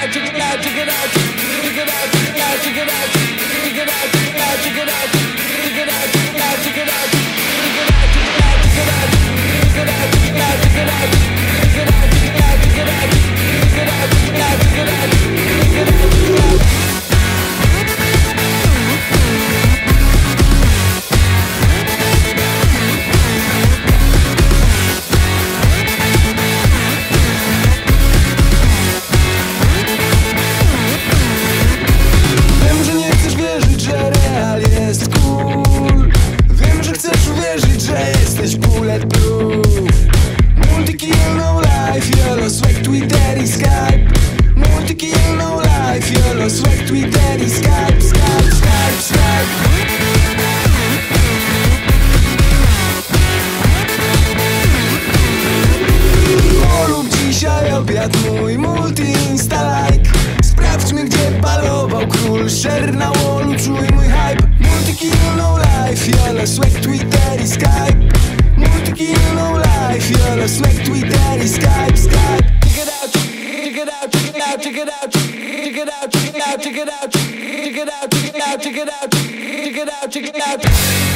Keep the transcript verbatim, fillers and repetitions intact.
Multi-kill, no life, YOLO, swag, Twitter i Skype. Multi-kill, no life, YOLO, swag, Twitter i Skype, Skype, Skype, Skype. Polub dzisiaj obiad mój, multi-insta-like. Sprawdźmy, gdzie balował król, share na wallu, czuj mój hype. Multi-kill, no life, YOLO, swag, Twitter i Skype. Multi-kill, no life, YOLO, swag, Twitter i Skype, Skype. Check it out, check it out, check it out, check it out, check it out, check it out, check it out, check it out, check it out, check it out, check it out, check it out.